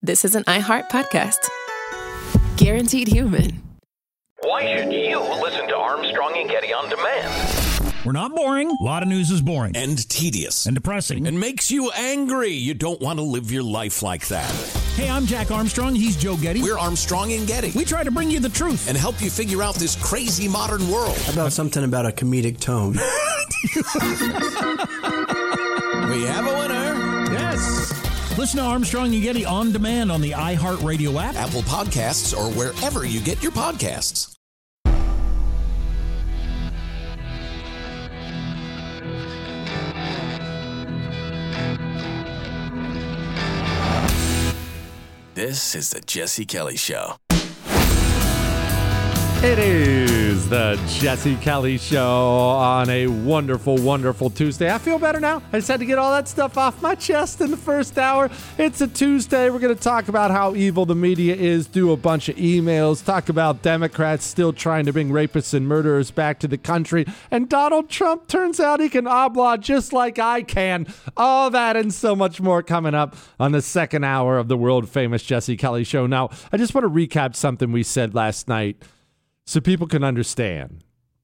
this is an iHeart podcast. Guaranteed human. Why should you listen to Armstrong and Getty on demand? We're not boring. A lot of news is boring. And tedious. And depressing. And makes you angry. You don't want to live your life like that. Hey, I'm Jack Armstrong. He's Joe Getty. We're Armstrong and Getty. We try to bring you the truth. And help you figure out this crazy modern world. How about something about a comedic tone? We have a winner. Yes. Listen to Armstrong and Getty on demand on the iHeartRadio app, Apple Podcasts, or wherever you get your podcasts. This is the Jesse Kelly Show. It is the Jesse Kelly Show on a wonderful, wonderful Tuesday. I feel better now. I just had to get all that stuff off my chest in the first hour. It's a Tuesday. We're going to talk about how evil the media is, do a bunch of emails, talk about Democrats still trying to bring rapists and murderers back to the country. And Donald Trump, turns out he can obla just like I can. All that and so much more coming up on the second hour of the world-famous Jesse Kelly Show. Now, I just want to recap something we said last night, so people can understand.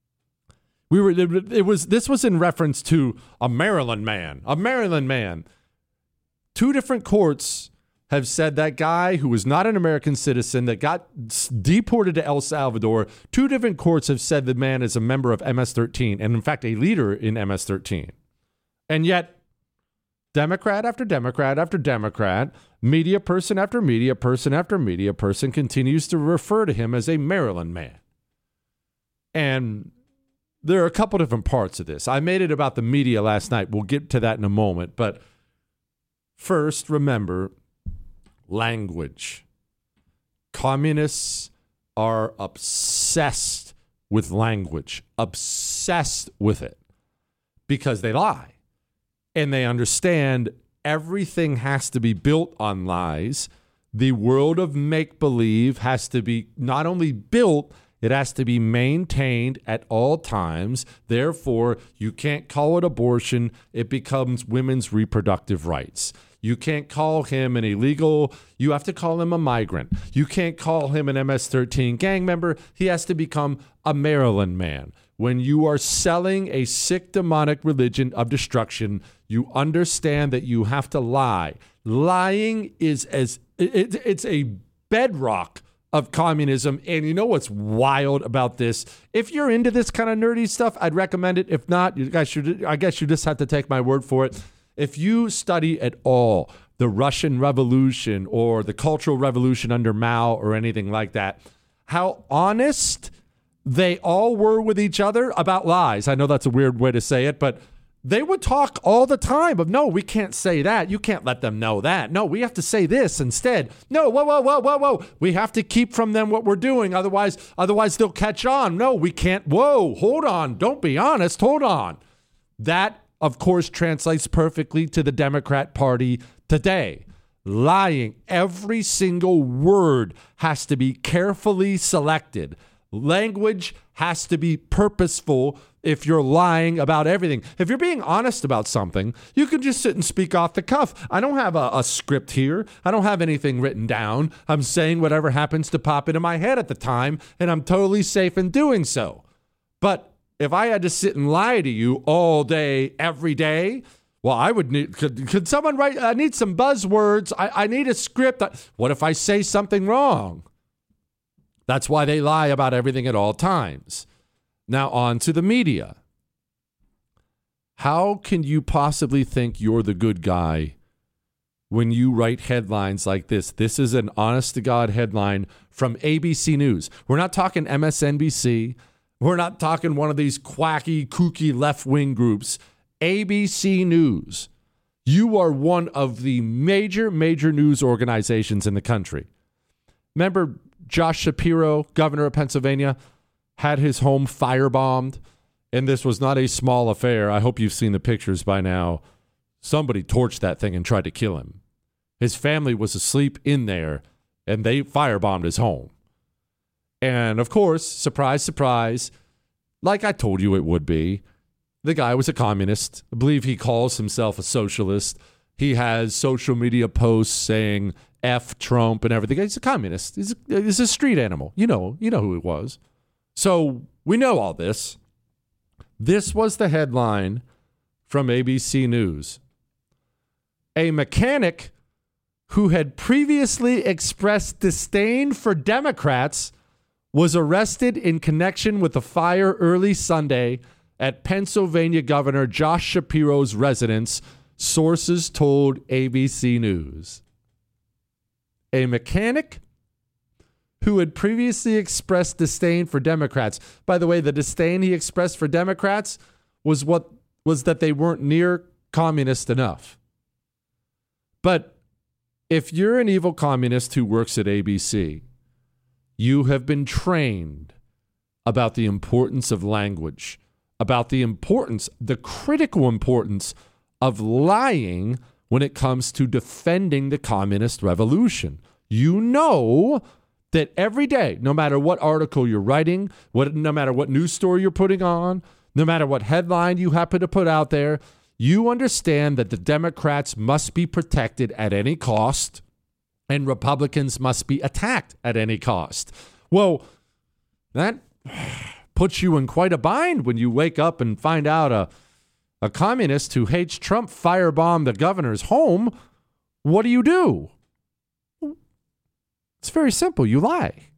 This was in reference to a Maryland man. A Maryland man. Two different courts have said that guy who was not an American citizen that got deported to El Salvador, two different courts have said the man is a member of MS-13 and in fact a leader in MS-13. And yet, Democrat after Democrat after Democrat, media person after media person after media person continues to refer to him as a Maryland man. And there are a couple different parts of this. I made it about the media last night. We'll get to that in a moment. But first, remember, language. Communists are obsessed with language, obsessed with it, because they lie. And they understand everything has to be built on lies. The world of make-believe has to be not only built, it has to be maintained at all times. Therefore, you can't call it abortion. It becomes women's reproductive rights. You can't call him an illegal. You have to call him a migrant. You can't call him an MS-13 gang member. He has to become a Maryland man. When you are selling a sick, demonic religion of destruction, you understand that you have to lie. Lying is it's a bedrock of communism. And you know what's wild about this? If you're into this kind of nerdy stuff, I'd recommend it. If not, I guess you just have to take my word for it. If you study at all the Russian Revolution or the Cultural Revolution under Mao or anything like that, how honest they all were with each other about lies. I know that's a weird way to say it, but they would talk all the time of, no, we can't say that. You can't let them know that. No, we have to say this instead. No, whoa. We have to keep from them what we're doing. Otherwise they'll catch on. No, we can't. Whoa, hold on. Don't be honest. Hold on. That, of course, translates perfectly to the Democrat Party today. Lying. Every single word has to be carefully selected. Language has to be purposeful if you're lying about everything. If you're being honest about something, you can just sit and speak off the cuff. I don't have a script here. I don't have anything written down. I'm saying whatever happens to pop into my head at the time, and I'm totally safe in doing so. But if I had to sit and lie to you all day, every day, well, I would need, could someone write, I need some buzzwords. I need a script. What if I say something wrong? That's why they lie about everything at all times. Now on to the media. How can you possibly think you're the good guy when you write headlines like this? This is an honest-to-God headline from ABC News. We're not talking MSNBC. We're not talking one of these quacky, kooky left-wing groups. ABC News. You are one of the major news organizations in the country. Remember Josh Shapiro, governor of Pennsylvania, had his home firebombed, and this was not a small affair. I hope you've seen the pictures by now. Somebody torched that thing and tried to kill him. His family was asleep in there, and they firebombed his home. And, of course, surprise, surprise, like I told you it would be, the guy was a communist. I believe he calls himself a socialist. He has social media posts saying F Trump and everything. He's a communist. He's a street animal. You know who he was. So we know all this. This was the headline from ABC News. A mechanic who had previously expressed disdain for Democrats was arrested in connection with the fire early Sunday at Pennsylvania Governor Josh Shapiro's residence, sources told ABC News. A mechanic who had previously expressed disdain for Democrats. By the way, the disdain he expressed for Democrats was that they weren't near communist enough. But if you're an evil communist who works at ABC, you have been trained about the importance of language, about the critical importance of lying when it comes to defending the communist revolution. You know that every day, no matter what article you're writing, no matter what news story you're putting on, no matter what headline you happen to put out there, you understand that the Democrats must be protected at any cost and Republicans must be attacked at any cost. Well, that puts you in quite a bind when you wake up and find out a communist who hates Trump firebombed the governor's home. What do? It's very simple. You lie.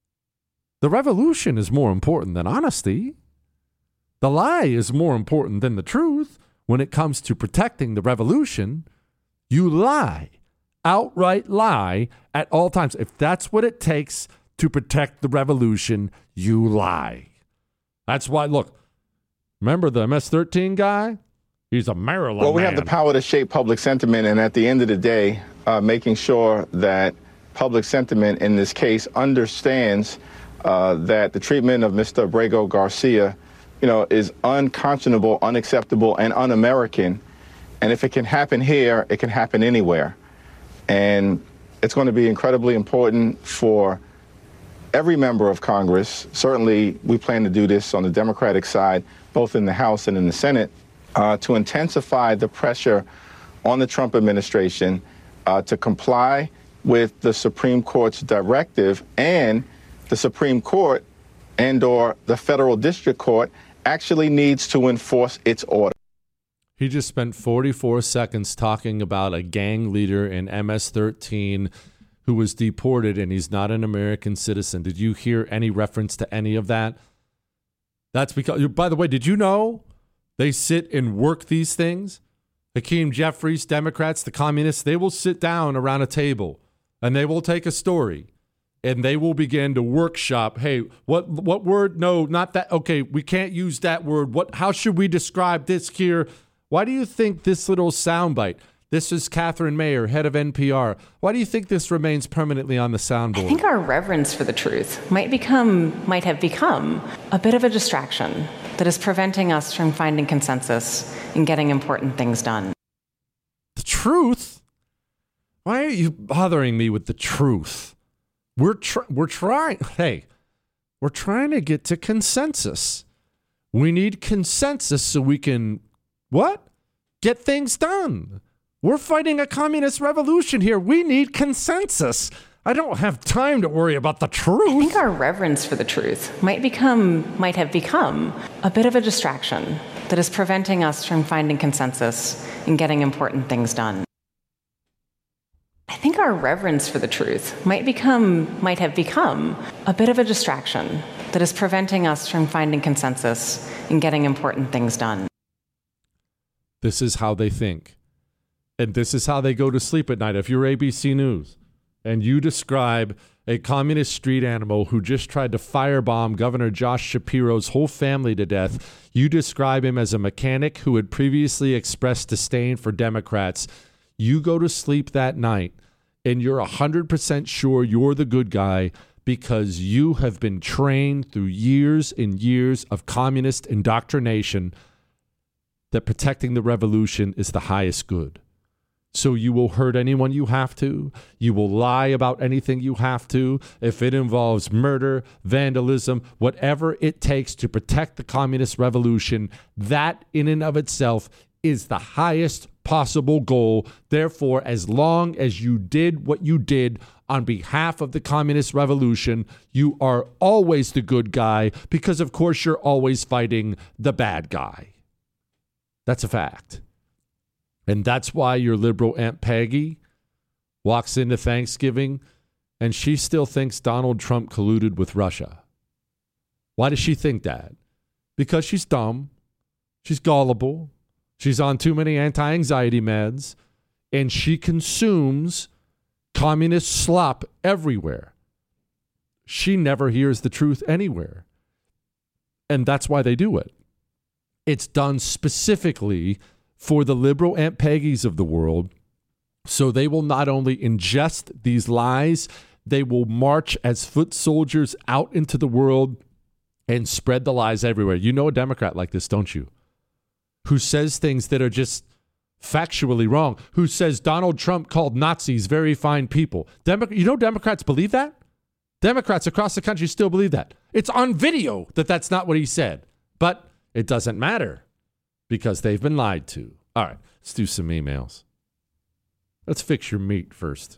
The revolution is more important than honesty. The lie is more important than the truth. When it comes to protecting the revolution, you lie. Outright lie at all times. If that's what it takes to protect the revolution, you lie. That's why, look, remember the MS-13 guy? He's a Maryland Well, we man. have the power to shape public sentiment, and at the end of the day, making sure that public sentiment in this case understands that the treatment of Mr. Abrego Garcia, is unconscionable, unacceptable, and un-American. And if it can happen here, it can happen anywhere. And it's going to be incredibly important for every member of Congress. Certainly, we plan to do this on the Democratic side, both in the House and in the Senate, to intensify the pressure on the Trump administration to comply with the Supreme Court's directive, and the Supreme Court and/or the federal district court actually needs to enforce its order. He just spent 44 seconds talking about a gang leader in MS-13 who was deported, and he's not an American citizen. Did you hear any reference to any of that? That's because, by the way, did you know they sit and work these things? Hakeem Jeffries, Democrats, the communists, they will sit down around a table and they will take a story and they will begin to workshop. Hey, what word? No, not that. Okay, we can't use that word. How should we describe this here? Why do you think this little soundbite? This is Catherine Mayer, head of NPR. Why do you think this remains permanently on the soundboard? I think our reverence for the truth might have become a bit of a distraction that is preventing us from finding consensus and getting important things done. The truth? Why are you bothering me with the truth? We're trying to get to consensus. We need consensus so we can, get things done. We're fighting a communist revolution here. We need consensus. I don't have time to worry about the truth. I think our reverence for the truth might have become a bit of a distraction that is preventing us from finding consensus and getting important things done. I think our reverence for the truth might have become a bit of a distraction that is preventing us from finding consensus and getting important things done. This is how they think. And this is how they go to sleep at night. If you're ABC News and you describe a communist street animal who just tried to firebomb Governor Josh Shapiro's whole family to death, you describe him as a mechanic who had previously expressed disdain for Democrats, you go to sleep that night and you're 100% sure you're the good guy because you have been trained through years and years of communist indoctrination that protecting the revolution is the highest good. So you will hurt anyone you have to. You will lie about anything you have to. If it involves murder, vandalism, whatever it takes to protect the communist revolution, that in and of itself is the highest possible goal. Therefore, as long as you did what you did on behalf of the communist revolution, you are always the good guy because, of course, you're always fighting the bad guy. That's a fact. And that's why your liberal Aunt Peggy walks into Thanksgiving and she still thinks Donald Trump colluded with Russia. Why does she think that? Because she's dumb. She's gullible. She's on too many anti-anxiety meds, and she consumes communist slop everywhere. She never hears the truth anywhere. And that's why they do it. It's done specifically for the liberal Aunt Peggy's of the world, so they will not only ingest these lies, they will march as foot soldiers out into the world and spread the lies everywhere. You know a Democrat like this, don't you? Who says things that are just factually wrong, who says Donald Trump called Nazis very fine people. You know Democrats believe that? Democrats across the country still believe that. It's on video that that's not what he said. But it doesn't matter because they've been lied to. All right, let's do some emails. Let's fix your meat first.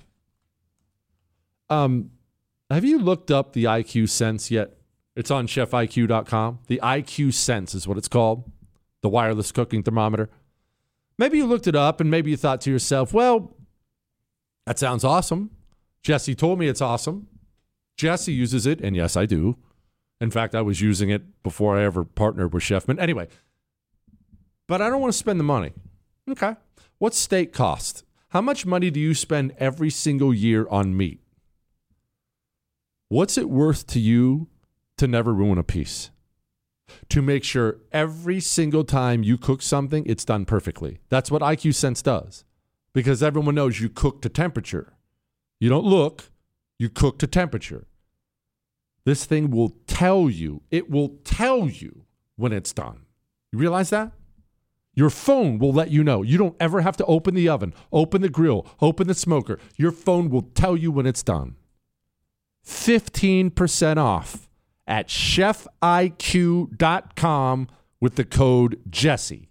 Have you looked up the IQ Sense yet? It's on chefiq.com. The IQ Sense is what it's called. The wireless cooking thermometer. Maybe you looked it up and maybe you thought to yourself, well, that sounds awesome. Jesse told me it's awesome. Jesse uses it, and yes, I do. In fact, I was using it before I ever partnered with Chefman. Anyway, but I don't want to spend the money. Okay. What's steak cost? How much money do you spend every single year on meat? What's it worth to you to never ruin a piece? To make sure every single time you cook something, it's done perfectly. That's what IQ Sense does. Because everyone knows you cook to temperature. You don't look, you cook to temperature. This thing will tell you, it will tell you when it's done. You realize that? Your phone will let you know. You don't ever have to open the oven, open the grill, open the smoker. Your phone will tell you when it's done. 15% off at chefiq.com with the code Jesse.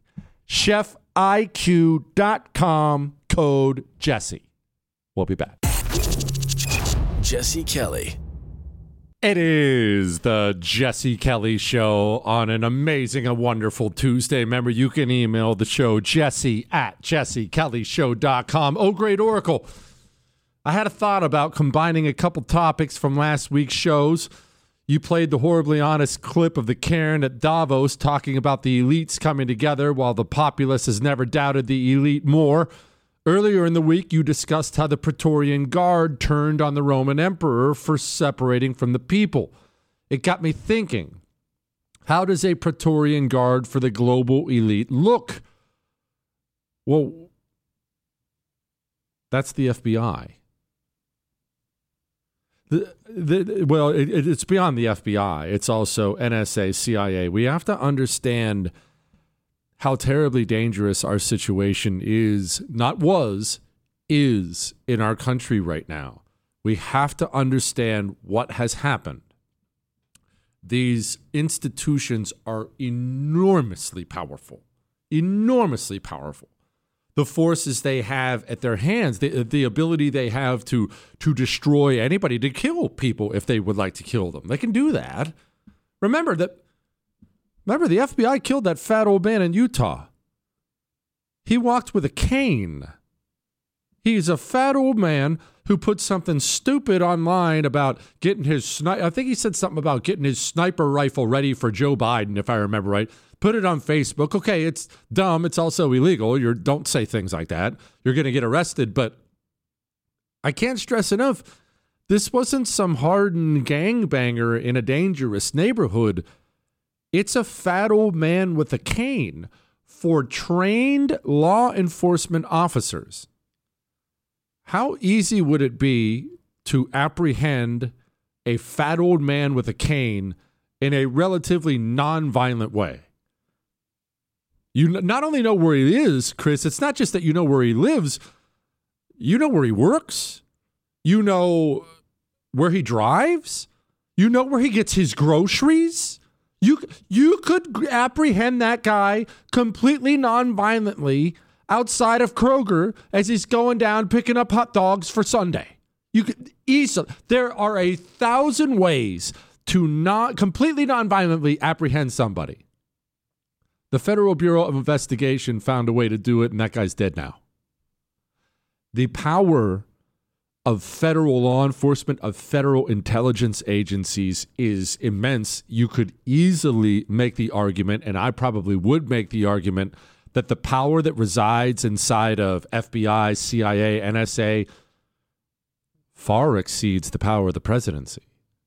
chefiq.com, code Jesse. We'll be back. Jesse Kelly. It is the Jesse Kelly Show on an amazing and wonderful Tuesday. Remember, you can email the show, jesse@jessekellyshow.com. Oh, great Oracle. I had a thought about combining a couple topics from last week's shows. You played the horribly honest clip of the Karen at Davos talking about the elites coming together while the populace has never doubted the elite more. Earlier in the week, you discussed how the Praetorian Guard turned on the Roman emperor for separating from the people. It got me thinking, how does a Praetorian Guard for the global elite look? Well, that's the FBI. It's beyond the FBI. It's also NSA, CIA. We have to understand how terribly dangerous our situation is in our country right now. We have to understand what has happened. These institutions are enormously powerful. Enormously powerful. The forces they have at their hands, the ability they have to destroy anybody, to kill people if they would like to kill them. They can do that. Remember, the FBI killed that fat old man in Utah. He walked with a cane. He's a fat old man who put something stupid online about getting his I think he said something about getting his sniper rifle ready for Joe Biden, if I remember right. Put it on Facebook. Okay, it's dumb. It's also illegal. Don't say things like that. You're going to get arrested. But I can't stress enough, this wasn't some hardened gangbanger in a dangerous neighborhood. It's a fat old man with a cane for trained law enforcement officers. How easy would it be to apprehend a fat old man with a cane in a relatively non-violent way? You not only know where he is, Chris, it's not just that you know where he lives, you know where he works, you know where he drives, you know where he gets his groceries, You could apprehend that guy completely non-violently outside of Kroger as he's going down picking up hot dogs for Sunday. You could easily. There are 1,000 ways to not completely non-violently apprehend somebody. The Federal Bureau of Investigation found a way to do it, and that guy's dead now. The power of federal law enforcement, of federal intelligence agencies is immense. You could easily make the argument, and I probably would make the argument, that the power that resides inside of FBI, CIA, NSA far exceeds the power of the presidency.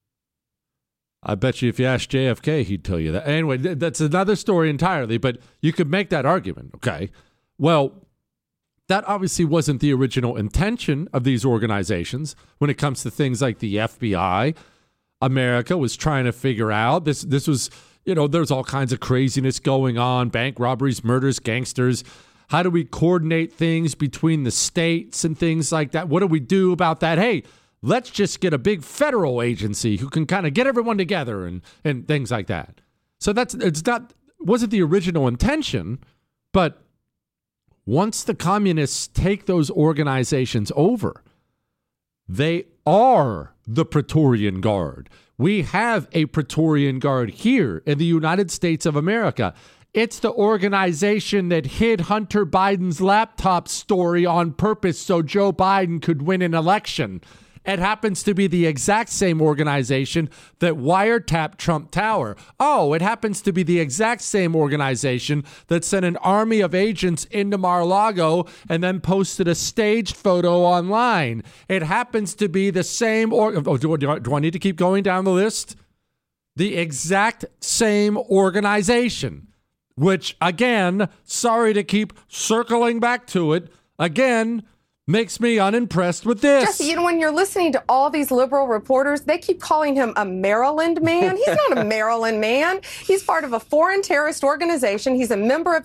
I bet you if you asked JFK, he'd tell you that. Anyway, that's another story entirely, but you could make that argument, okay? Well, that obviously wasn't the original intention of these organizations when it comes to things like the FBI. America was trying to figure out this was, there's all kinds of craziness going on, bank robberies, murders, gangsters. How do we coordinate things between the states and things like that? What do we do about that? Hey, let's just get a big federal agency who can kind of get everyone together and things like that. So wasn't the original intention, but once the communists take those organizations over, they are the Praetorian Guard. We have a Praetorian Guard here in the United States of America. It's the organization that hid Hunter Biden's laptop story on purpose so Joe Biden could win an election. It happens to be the exact same organization that wiretapped Trump Tower. Oh, it happens to be the exact same organization that sent an army of agents into Mar-a-Lago and then posted a staged photo online. It happens to be the same. Do I need to keep going down the list? The exact same organization, which, again, sorry to keep circling back to it, again, makes me unimpressed with this. Jesse, when you're listening to all these liberal reporters, they keep calling him a Maryland man. He's not a Maryland man. He's part of a foreign terrorist organization. He's a member of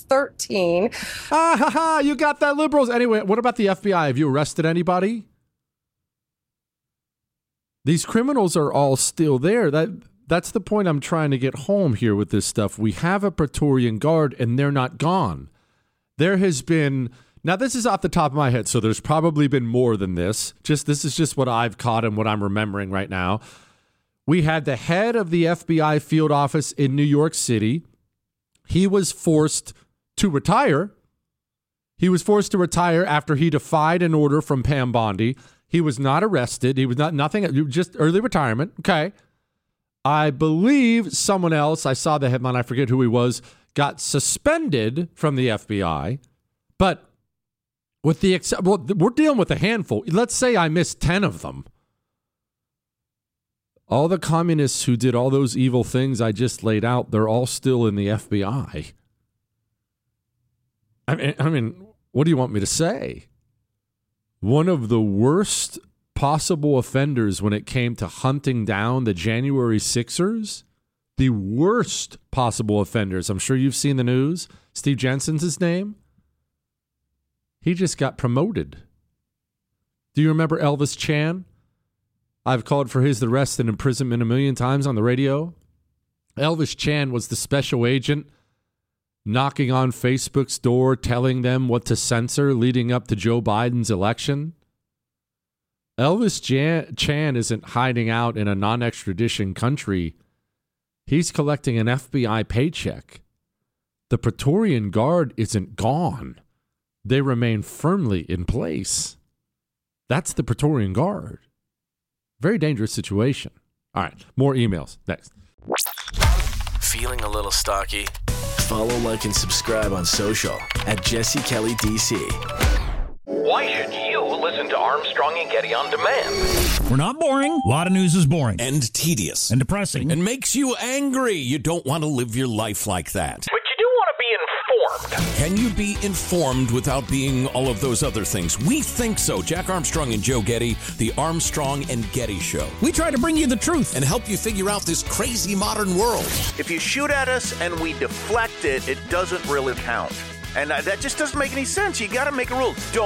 MS-13. You got that, liberals. Anyway, what about the FBI? Have you arrested anybody? These criminals are all still there. That's the point I'm trying to get home here with this stuff. We have a Praetorian Guard, and they're not gone. There has been... Now, this is off the top of my head, so there's probably been more than this. This is just what I've caught and what I'm remembering right now. We had the head of the FBI field office in New York City. He was forced to retire. He was forced to retire after he defied an order from Pam Bondi. He was not arrested. He was nothing, just early retirement. Okay. I believe someone else, I saw the headline, I forget who he was, got suspended from the FBI. But we're dealing with a handful. Let's say I missed 10 of them. All the communists who did all those evil things I just laid out, they're all still in the FBI. I mean, what do you want me to say? One of the worst possible offenders when it came to hunting down the January 6ers, the worst possible offenders. I'm sure you've seen the news. Steve Jensen's his name. He just got promoted. Do you remember Elvis Chan? I've called for his arrest and imprisonment a million times on the radio. Elvis Chan was the special agent knocking on Facebook's door, telling them what to censor leading up to Joe Biden's election. Elvis Chan isn't hiding out in a non-extradition country. He's collecting an FBI paycheck. The Praetorian Guard isn't gone. They remain firmly in place. That's the Praetorian Guard. Very dangerous situation. All right, more emails next. Feeling a little stocky? Follow, like, and subscribe on social at Jesse Kelly DC. Why should you listen to Armstrong and Getty on demand? We're not boring. A lot of news is boring. And tedious. And depressing. And makes you angry. You don't want to live your life like that. But you do want to be informed. Can you be informed without being all of those other things? We think so. Jack Armstrong and Joe Getty, the Armstrong and Getty Show. We try to bring you the truth and help you figure out this crazy modern world. If you shoot at us and we deflect it, it doesn't really count. And that just doesn't make any sense. You got to make a rule. Don't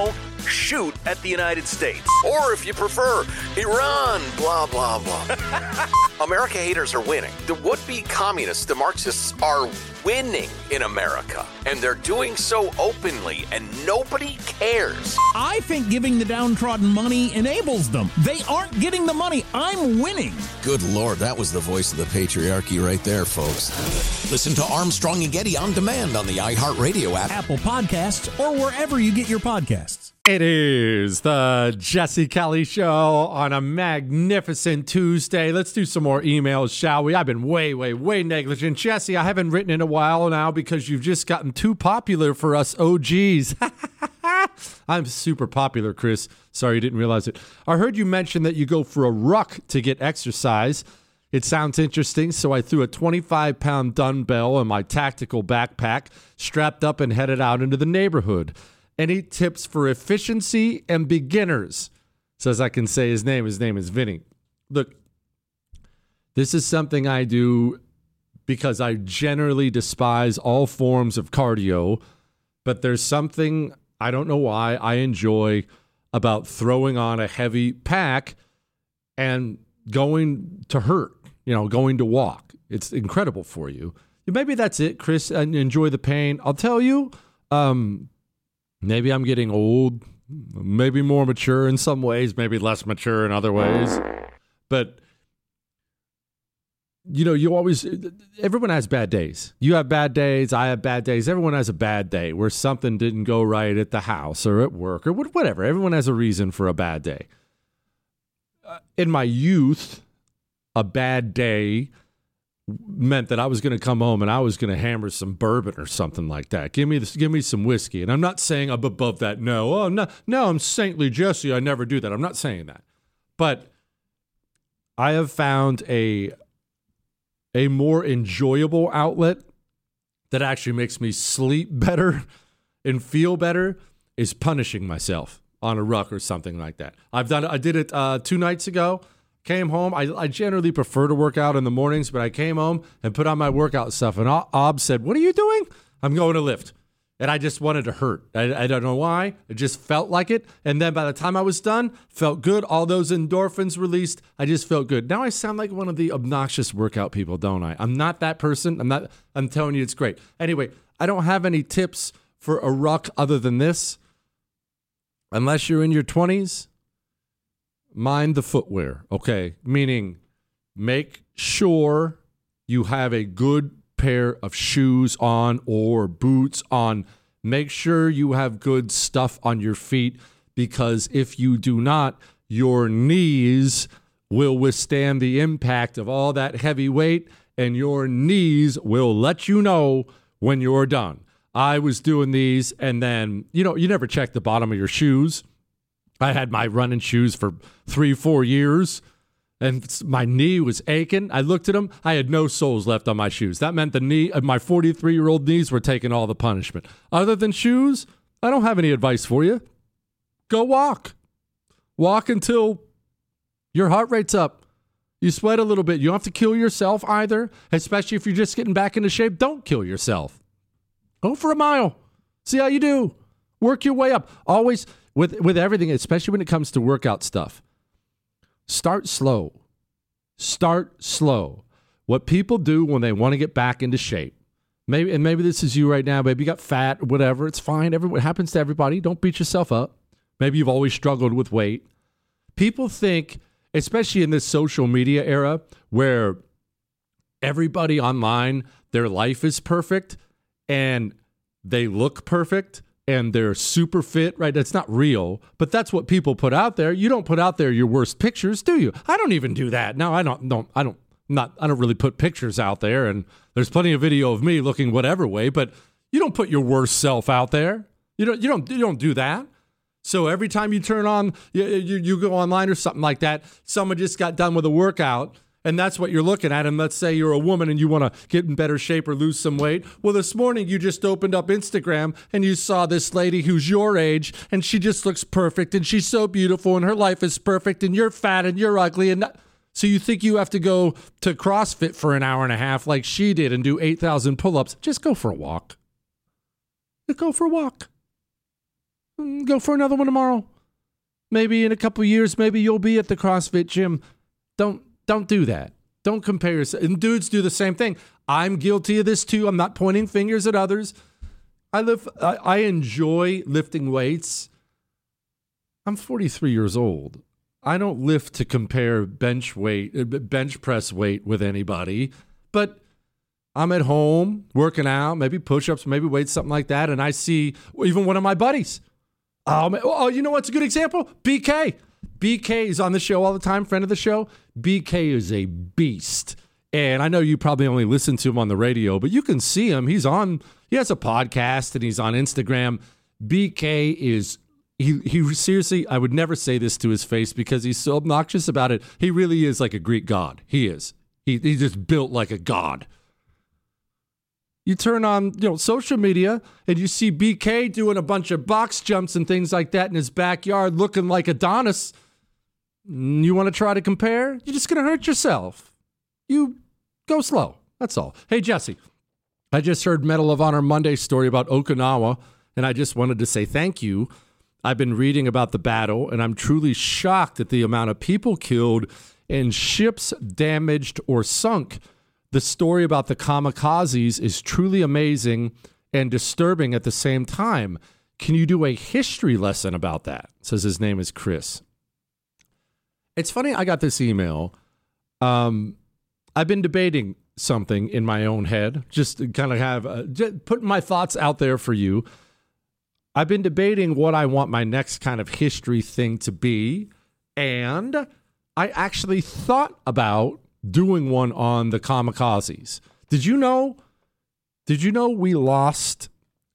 shoot at the United States. Or if you prefer, Iran, blah, blah, blah. America haters are winning. The would-be communists, the Marxists, are winning in America. And they're doing so openly, and nobody cares. I think giving the downtrodden money enables them. They aren't getting the money. I'm winning. Good Lord, that was the voice of the patriarchy right there, folks. Listen to Armstrong and Getty on demand on the iHeartRadio app, Apple Podcasts, or wherever you get your podcasts. It is the Jesse Kelly Show on a magnificent Tuesday. Let's do some more emails, shall we? I've been way negligent. Jesse, I haven't written in a while now because you've just gotten too popular for us OGs. I'm super popular, Chris. Sorry you didn't realize it. I heard you mention that you go for a ruck to get exercise. It sounds interesting, so I threw a 25-pound dumbbell in my tactical backpack, strapped up and headed out into the neighborhood. Any tips for efficiency and beginners? Says I can say his name. His name is Vinny. Look, this is something I do because I generally despise all forms of cardio, but there's something, I don't know why, I enjoy about throwing on a heavy pack and going to hurt, going to walk. It's incredible for you. Maybe that's it, Chris, and enjoy the pain. I'll tell you, maybe I'm getting old, maybe more mature in some ways, maybe less mature in other ways. But, everyone has bad days. You have bad days, I have bad days. Everyone has a bad day where something didn't go right at the house or at work or whatever. Everyone has a reason for a bad day. In my youth, a bad day meant that I was going to come home and I was going to hammer some bourbon or something like that. Give me some whiskey. And I'm not saying I'm above that. No, I'm saintly Jesse. I never do that. I'm not saying that. But I have found a more enjoyable outlet that actually makes me sleep better and feel better is punishing myself on a ruck or something like that. I did it 2 nights ago. Came home. I generally prefer to work out in the mornings, but I came home and put on my workout stuff. And Ob said, "What are you doing?" "I'm going to lift." And I just wanted to hurt. I don't know why. It just felt like it. And then by the time I was done, felt good. All those endorphins released. I just felt good. Now I sound like one of the obnoxious workout people, don't I? I'm not that person. I'm telling you, it's great. Anyway, I don't have any tips for a ruck other than this. Unless you're in your 20s. Mind the footwear, okay? Meaning make sure you have a good pair of shoes on or boots on. Make sure you have good stuff on your feet because if you do not, your knees will withstand the impact of all that heavy weight and your knees will let you know when you're done. I was doing these and then, you never check the bottom of your shoes. I had my running shoes for 3-4 years, and my knee was aching. I looked at them. I had no soles left on my shoes. That meant my 43-year-old knees were taking all the punishment. Other than shoes, I don't have any advice for you. Go walk. Walk until your heart rate's up. You sweat a little bit. You don't have to kill yourself either, especially if you're just getting back into shape. Don't kill yourself. Go for a mile. See how you do. Work your way up. Always... With everything, especially when it comes to workout stuff, start slow. Start slow. What people do when they want to get back into shape, maybe this is you right now, maybe you got fat, whatever, it's fine. It happens to everybody. Don't beat yourself up. Maybe you've always struggled with weight. People think, especially in this social media era where everybody online, their life is perfect and they look perfect. And they're super fit, right? That's not real, but that's what people put out there. You don't put out there your worst pictures, do you? I don't even do that. No, I don't really put pictures out there. And there's plenty of video of me looking whatever way, but you don't put your worst self out there. You don't do that. So every time you turn on, you go online or something like that, someone just got done with a workout. And that's what you're looking at. And let's say you're a woman and you want to get in better shape or lose some weight. Well, this morning you just opened up Instagram and you saw this lady who's your age and she just looks perfect and she's so beautiful and her life is perfect and you're fat and you're ugly. And so you think you have to go to CrossFit for an hour and a half like she did and do 8,000 pull-ups. Just go for a walk. Just go for a walk. Go for another one tomorrow. Maybe in a couple years, maybe you'll be at the CrossFit gym. Don't do that. Don't compare yourself. And dudes do the same thing. I'm guilty of this too. I'm not pointing fingers at others. I enjoy lifting weights. I'm 43 years old. I don't lift to compare bench press weight with anybody, but I'm at home working out, maybe push-ups, maybe weights, something like that, and I see even one of my buddies. Oh, you know what's a good example? BK. BK is on the show all the time, friend of the show. BK is a beast. And I know you probably only listen to him on the radio, but you can see him. He has a podcast and he's on Instagram. BK is, he seriously, I would never say this to his face because he's so obnoxious about it. He really is like a Greek god. He is. He's just built like a god. You turn on, social media and you see BK doing a bunch of box jumps and things like that in his backyard looking like Adonis. You want to try to compare? You're just going to hurt yourself. You go slow. That's all. Hey, Jesse, I just heard Medal of Honor Monday story about Okinawa, and I just wanted to say thank you. I've been reading about the battle, and I'm truly shocked at the amount of people killed and ships damaged or sunk. The story about the kamikazes is truly amazing and disturbing at the same time. Can you do a history lesson about that? Says his name is Chris. It's funny, I got this email. I've been debating something in my own head, just to kind of have putting my thoughts out there for you. I've been debating what I want my next kind of history thing to be, and I actually thought about doing one on the kamikazes. Did you know we lost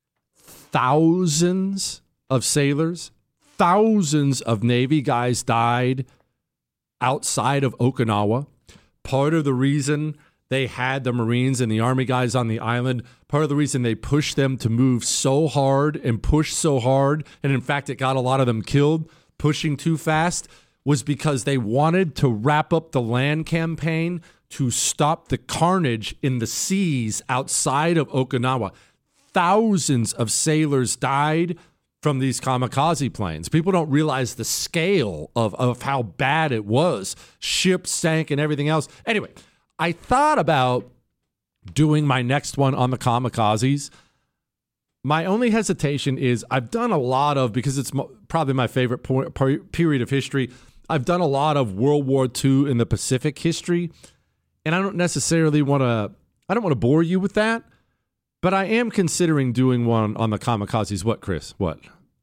thousands of sailors? Thousands of Navy guys died outside of Okinawa. Part of the reason they had the Marines and the Army guys on the island, part of the reason they pushed them to move so hard and push so hard, and in fact it got a lot of them killed, pushing too fast, was because they wanted to wrap up the land campaign to stop the carnage in the seas outside of Okinawa. Thousands of sailors died from these kamikaze planes. People don't realize the scale of how bad it was. Ships sank and everything else. Anyway, I thought about doing my next one on the kamikazes. My only hesitation is I've done a lot of, because it's probably my favorite period of history, I've done a lot of World War II in the Pacific history, and I don't necessarily want to bore you with that, but I am considering doing one on the kamikazes. What, Chris? What?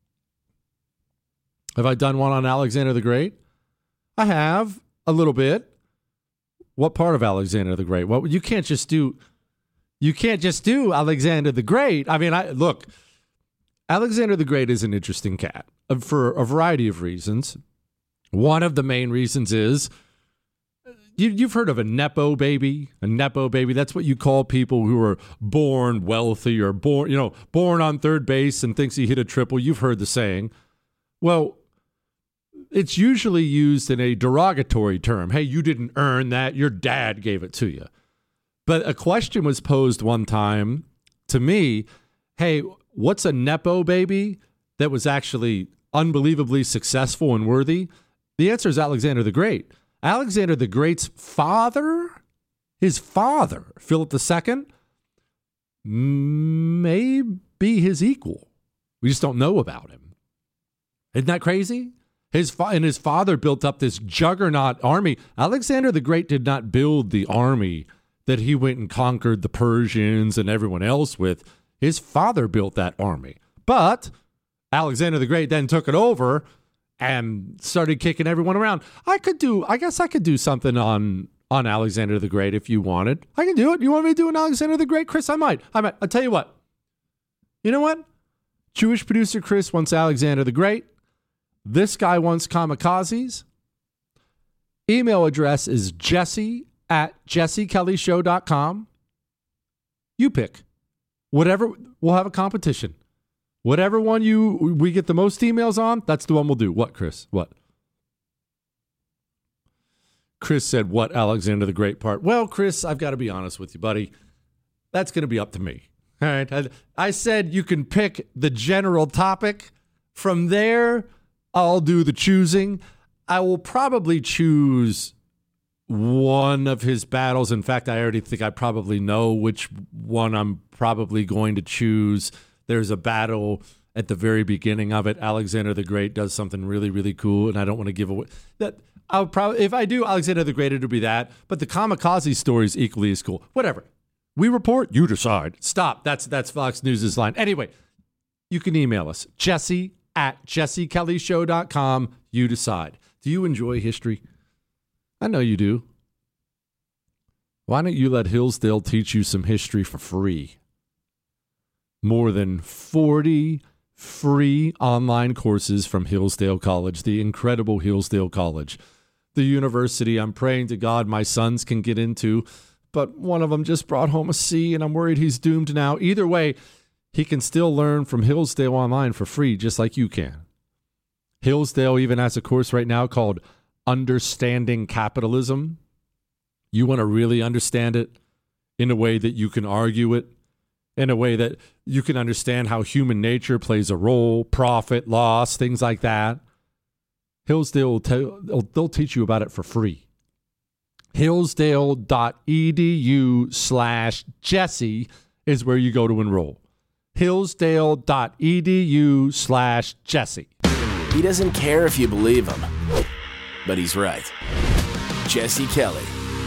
Have I done one on Alexander the Great? I have, a little bit. What part of Alexander the Great? Well, you can't just do Alexander the Great. I mean, look, Alexander the Great is an interesting cat for a variety of reasons. One of the main reasons is you've heard of a Nepo baby. A Nepo baby, that's what you call people who are born wealthy or born on third base and thinks he hit a triple. You've heard the saying. Well, it's usually used in a derogatory term. Hey, you didn't earn that. Your dad gave it to you. But a question was posed one time to me. Hey, what's a Nepo baby that was actually unbelievably successful and worthy? The answer is Alexander the Great. Alexander the Great's father, his father, Philip II, may be his equal. We just don't know about him. Isn't that crazy? His father built up this juggernaut army. Alexander the Great did not build the army that he went and conquered the Persians and everyone else with. His father built that army. But Alexander the Great then took it over and started kicking everyone around. I guess I could do something on Alexander the Great if you wanted. I can do it. You want me to do an Alexander the Great, Chris? I might. I'll tell you what. You know what? Jewish producer Chris wants Alexander the Great. This guy wants kamikazes. Email address is jesse@jessekellyshow.com. You pick. Whatever, we'll have a competition. Whatever one we get the most emails on, that's the one we'll do. What, Chris? What? Chris said, what Alexander the Great part? Well, Chris, I've got to be honest with you, buddy. That's going to be up to me. All right. I said you can pick the general topic, From there, I'll do the choosing. I will probably choose one of his battles. In fact, I already think I probably know which one I'm probably going to choose. There's a battle at the very beginning of it. Alexander the Great does something really, really cool, and I don't want to give away that. I'll probably, if I do Alexander the Great, it'll be that. But the kamikaze story is equally as cool. Whatever. We report, you decide. Stop. That's Fox News' line. Anyway, you can email us, jesse@jessekellyshow.com. You decide. Do you enjoy history? I know you do. Why don't you let Hillsdale teach you some history for free? More than 40 free online courses from Hillsdale College, the incredible Hillsdale College, the university I'm praying to God my sons can get into, but one of them just brought home a C, and I'm worried he's doomed now. Either way, he can still learn from Hillsdale online for free, just like you can. Hillsdale even has a course right now called Understanding Capitalism. You want to really understand it in a way that you can argue it, in a way that you can understand how human nature plays a role, profit, loss, things like that. Hillsdale, they'll teach you about it for free. Hillsdale.edu/Jesse is where you go to enroll. Hillsdale.edu/Jesse. He doesn't care if you believe him, but he's right. Jesse Kelly.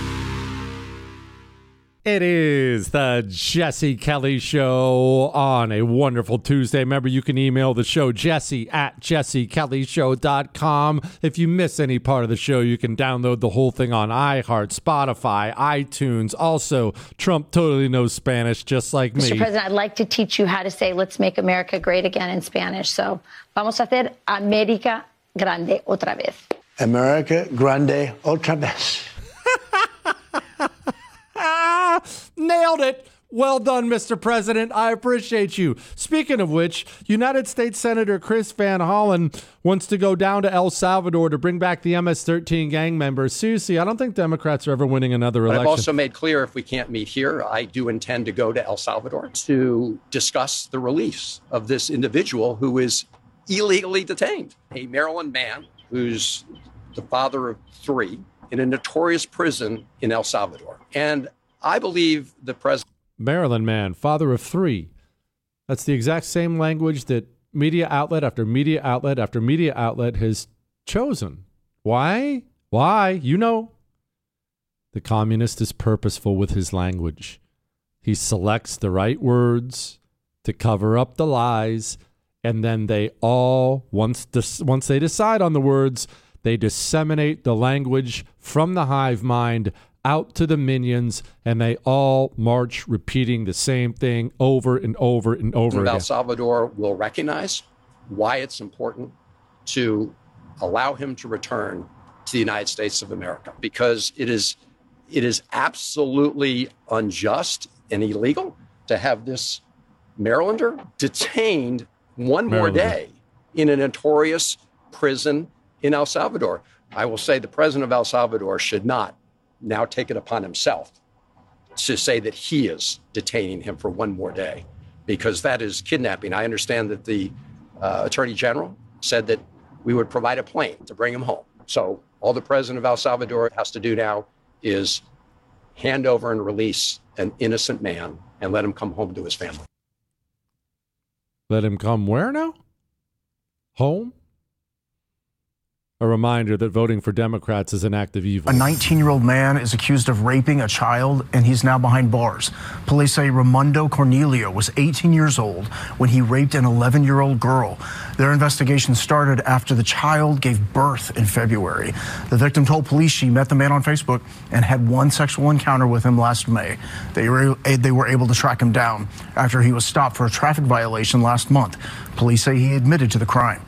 It is the Jesse Kelly Show on a wonderful Tuesday. Remember, you can email the show, jesse@jessekellyshow.com. If you miss any part of the show, you can download the whole thing on iHeart, Spotify, iTunes. Also, Trump totally knows Spanish, just like me. Mr. President, I'd like to teach you how to say, let's make America great again in Spanish. So, vamos a hacer América grande otra vez. America grande otra vez. Nailed it. Well done, Mr. President. I appreciate you. Speaking of which, United States Senator Chris Van Hollen wants to go down to El Salvador to bring back the MS-13 gang members. Seriously, I don't think Democrats are ever winning another election. I've also made clear if we can't meet here, I do intend to go to El Salvador to discuss the release of this individual who is illegally detained. A Maryland man who's the father of 3 in a notorious prison in El Salvador. And I believe the president... Maryland man, father of 3. That's the exact same language that media outlet after media outlet after media outlet has chosen. Why? Why? You know. The communist is purposeful with his language. He selects the right words to cover up the lies, and then they all, once they decide on the words, they disseminate the language from the hive mind out to the minions, and they all march repeating the same thing over and over and over again. El Salvador will recognize why it's important to allow him to return to the United States of America, because it is absolutely unjust and illegal to have this Marylander detained one more day in a notorious prison in El Salvador. I will say the president of El Salvador should not now take it upon himself to say that he is detaining him for one more day, because that is kidnapping. I understand that the Attorney General said that we would provide a plane to bring him home. So all the president of El Salvador has to do now is hand over and release an innocent man and let him come home to his family. Let him come where now? Home? A reminder that voting for Democrats is an act of evil. A 19-year-old man is accused of raping a child, and he's now behind bars. Police say Raimundo Cornelio was 18 years old when he raped an 11-year-old girl. Their investigation started after the child gave birth in February. The victim told police she met the man on Facebook and had one sexual encounter with him last May. They were able to track him down after he was stopped for a traffic violation last month. Police say he admitted to the crime.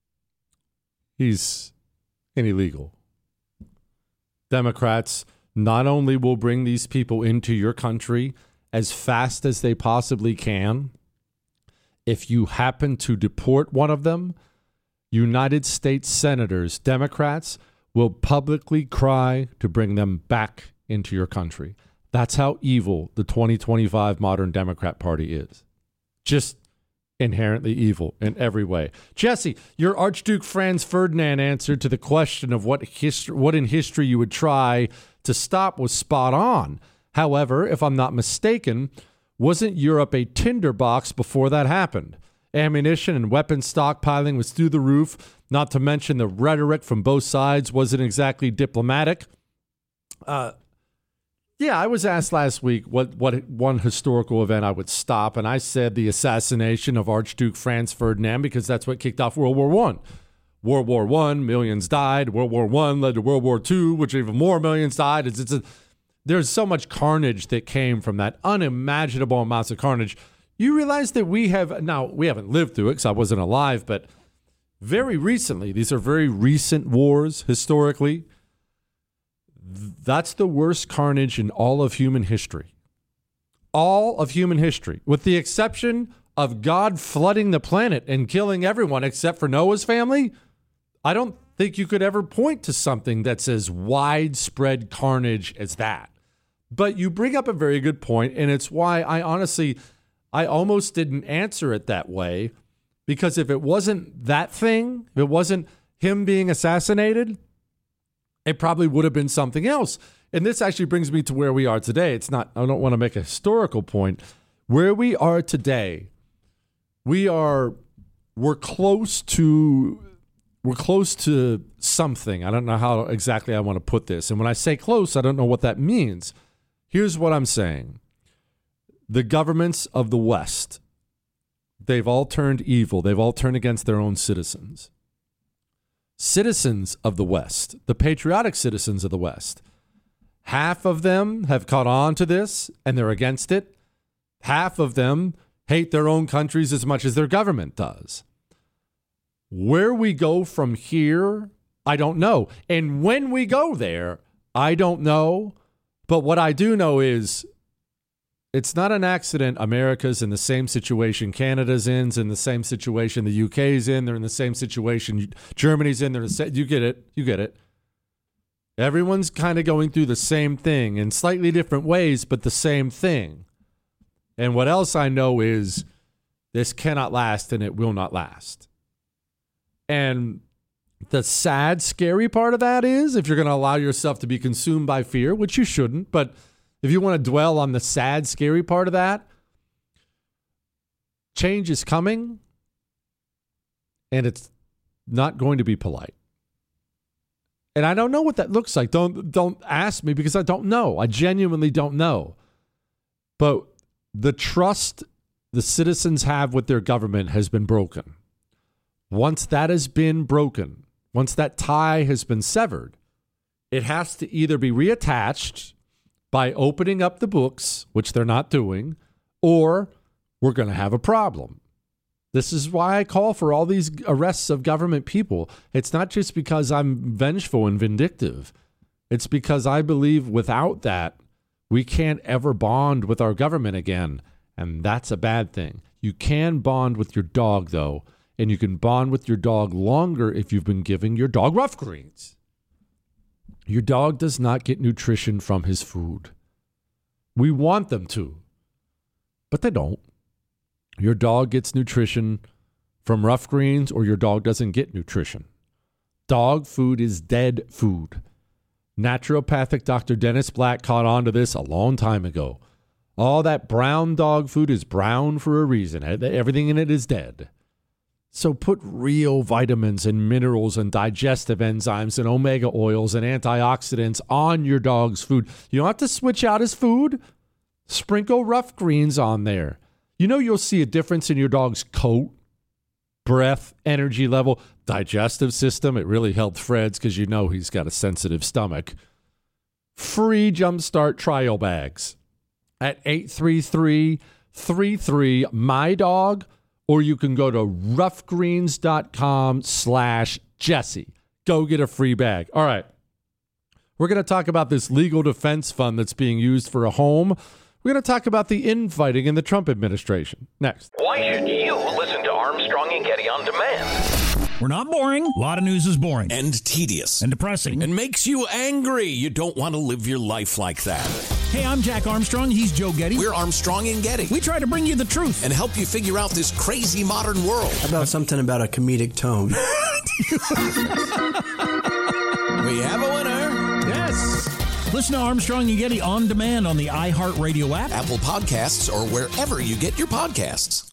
He's illegal. Democrats not only will bring these people into your country as fast as they possibly can, if you happen to deport one of them, United States senators, Democrats, will publicly cry to bring them back into your country. That's how evil the 2025 modern Democrat Party is. Just inherently evil in every way. Jesse, your Archduke Franz Ferdinand answer to the question of what in history you would try to stop was spot on. However, if I'm not mistaken, wasn't Europe a tinderbox before that happened? Ammunition and weapon stockpiling was through the roof, not to mention the rhetoric from both sides wasn't exactly diplomatic. Yeah, I was asked last week what one historical event I would stop, and I said the assassination of Archduke Franz Ferdinand because that's what kicked off World War I. World War I, millions died. World War I led to World War II, which even more millions died. There's so much carnage that came from that, unimaginable amounts of carnage. You realize that we haven't lived through it because I wasn't alive, but very recently, these are very recent wars historically. That's the worst carnage in all of human history. All of human history, with the exception of God flooding the planet and killing everyone except for Noah's family. I don't think you could ever point to something that's as widespread carnage as that. But you bring up a very good point, and it's why I almost didn't answer it that way, because if it wasn't that thing, if it wasn't him being assassinated, it probably would have been something else. And this actually brings me to where we are today. I don't want to make a historical point. Where we are today, we're close to something. I don't know how exactly I want to put this. And when I say close, I don't know what that means. Here's what I'm saying. The governments of the West, they've all turned evil. They've all turned against their own citizens. Citizens of the West, the patriotic citizens of the West, half of them have caught on to this and they're against it. Half of them hate their own countries as much as their government does. Where we go from here, I don't know. And when we go there, I don't know. But what I do know is it's not an accident. America's in the same situation Canada's in the same situation the UK's in. They're in the same situation Germany's in. You get it. Everyone's kind of going through the same thing in slightly different ways, but the same thing. And what else I know is this cannot last and it will not last. And the sad, scary part of that is if you're going to allow yourself to be consumed by fear, which you shouldn't, but if you want to dwell on the sad, scary part of that, change is coming, and it's not going to be polite. And I don't know what that looks like. Don't ask me because I don't know. I genuinely don't know. But the trust the citizens have with their government has been broken. Once that has been broken, once that tie has been severed, it has to either be reattached by opening up the books, which they're not doing, or we're going to have a problem. This is why I call for all these arrests of government people. It's not just because I'm vengeful and vindictive. It's because I believe without that, we can't ever bond with our government again, and that's a bad thing. You can bond with your dog, though, and you can bond with your dog longer if you've been giving your dog rough greens. Your dog does not get nutrition from his food. We want them to, but they don't. Your dog gets nutrition from rough greens, or your dog doesn't get nutrition. Dog food is dead food. Naturopathic Dr. Dennis Black caught on to this a long time ago. All that brown dog food is brown for a reason. Everything in it is dead. So put real vitamins and minerals and digestive enzymes and omega oils and antioxidants on your dog's food. You don't have to switch out his food. Sprinkle rough greens on there. You know you'll see a difference in your dog's coat, breath, energy level, digestive system. It really helped Fred's because you know he's got a sensitive stomach. Free Jumpstart trial bags at 833-33-MY-DOG. Or you can go to roughgreens.com/Jesse. Go get a free bag. All right. We're going to talk about this legal defense fund that's being used for a home. We're going to talk about the infighting in the Trump administration. Next. Why should you listen to Armstrong and Getty on Demand? We're not boring. A lot of news is boring. And tedious. And depressing. And makes you angry. You don't want to live your life like that. Hey, I'm Jack Armstrong. He's Joe Getty. We're Armstrong and Getty. We try to bring you the truth and help you figure out this crazy modern world. How about something about a comedic tone? We have a winner. Yes. Listen to Armstrong and Getty on demand on the iHeartRadio app, Apple Podcasts, or wherever you get your podcasts.